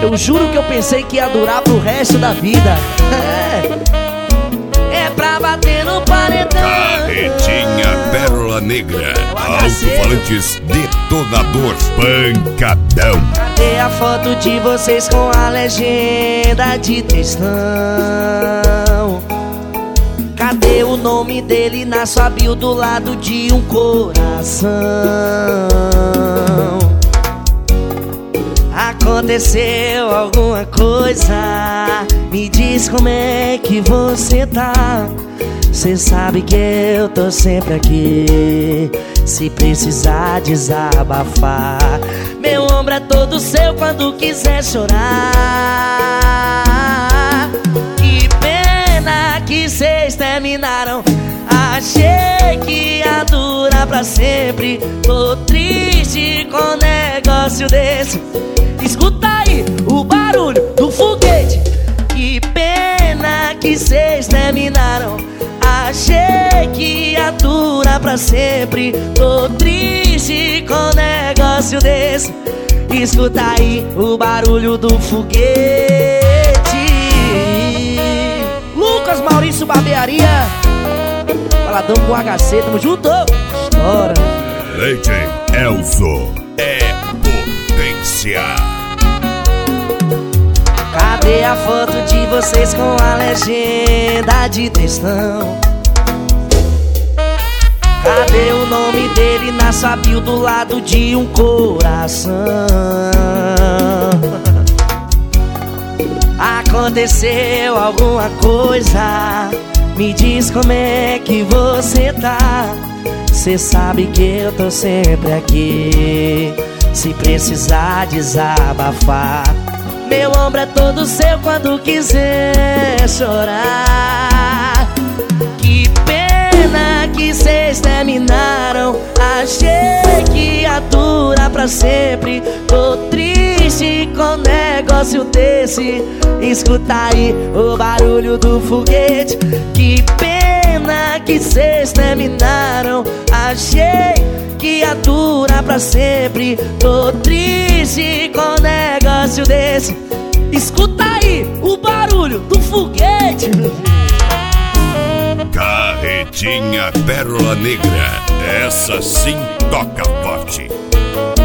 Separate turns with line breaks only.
Eu juro que eu pensei que ia durar pro resto da vida. É pra bater no paredão.
Carretinha Pérola Negra, alto-falantes detonador pancadão.
Cadê a foto de vocês com a legenda de textão? Cadê o nome dele na sua bio do lado de um coração? Aconteceu alguma coisa? Me diz como é que você tá. Cê sabe que eu tô sempre aqui, se precisar desabafar. Meu ombro é todo seu quando quiser chorar. Que pena que cês terminaram. Achei que ia durar pra sempre. Tô triste com um negócio desse. Escuta aí o barulho do foguete. Que pena que cês terminaram. Achei que ia durar pra sempre. Tô triste com um negócio desse. Escuta aí o barulho do foguete. Lucas Maurício Barbearia, Faladão com HC, tamo junto. Estoura.
Leite Elzo é potência.
Cadê a foto de vocês com a legenda de textão? Cadê o nome dele na sua bio do lado de um coração? Aconteceu alguma coisa? Me diz como é que você tá. Cê sabe que eu tô sempre aqui, se precisar desabafar. Meu ombro é todo seu quando quiser chorar. Que pena que cês terminaram. Achei que ia durar pra sempre. Tô triste com um negócio desse. Escuta aí o barulho do foguete. Que pena que cês terminaram. Achei que ia durar pra sempre. Tô triste com um negócio desse. Escuta aí o barulho do foguete.
Carretinha Pérola Negra, essa sim toca forte.